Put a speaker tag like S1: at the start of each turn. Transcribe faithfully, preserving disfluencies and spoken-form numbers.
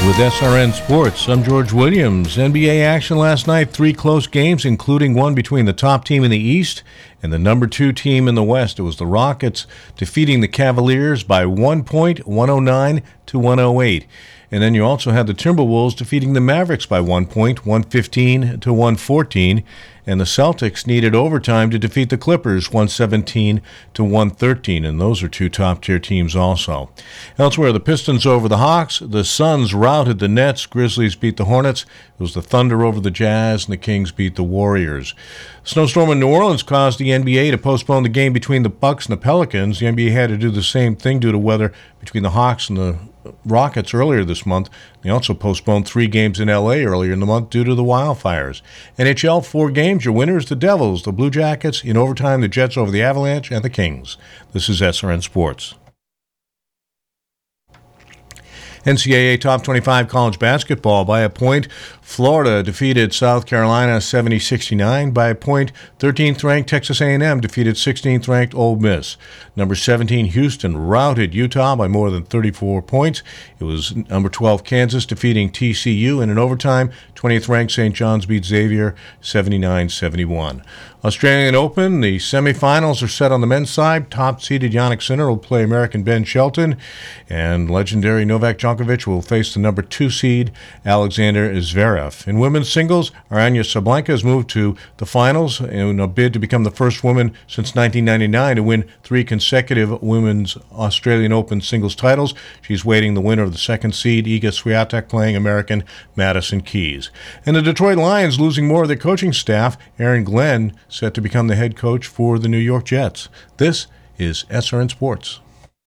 S1: With S R N Sports, I'm George Williams. N B A action last night, three close games, including one between the top team in the East and the number two team in the West. It was the Rockets defeating the Cavaliers by one point, one oh nine to one oh eight. And then you also had the Timberwolves defeating the Mavericks by one point, one fifteen to one fourteen. And the Celtics needed overtime to defeat the Clippers, one seventeen to one thirteen. And those are two top-tier teams also. Elsewhere, the Pistons over the Hawks. The Suns routed the Nets. Grizzlies beat the Hornets. It was the Thunder over the Jazz, and the Kings beat the Warriors. Snowstorm in New Orleans caused the N B A to postpone the game between the Bucks and the Pelicans. The N B A had to do the same thing due to weather between the Hawks and the Rockets earlier this month. They also postponed three games in L A earlier in the month due to the wildfires. N H L, four games. Your winners, the Devils, the Blue Jackets. In overtime, the Jets over the Avalanche and the Kings. This is S R N Sports. N C double A Top twenty-five college basketball by a point. Florida defeated South Carolina seventy sixty-nine. By a point, thirteenth-ranked Texas A and M defeated sixteenth-ranked Ole Miss. Number seventeen Houston routed Utah by more than thirty-four points. It was number twelve Kansas defeating T C U. And in overtime, twentieth-ranked Saint John's beat Xavier seventy-nine seventy-one. Australian Open, the semifinals are set on the men's side. Top-seeded Jannik Sinner will play American Ben Shelton, and legendary Novak Djokovic will face the number two seed Alexander Zverev. In women's singles, Aryna Sabalenka has moved to the finals in a bid to become the first woman since nineteen ninety-nine to win three consecutive women's Australian Open singles titles. She's waiting the winner of the second seed, Iga Swiatek, playing American Madison Keys. And the Detroit Lions losing more of their coaching staff. Aaron Glenn set to become the head coach for the New York Jets. This is S R N Sports.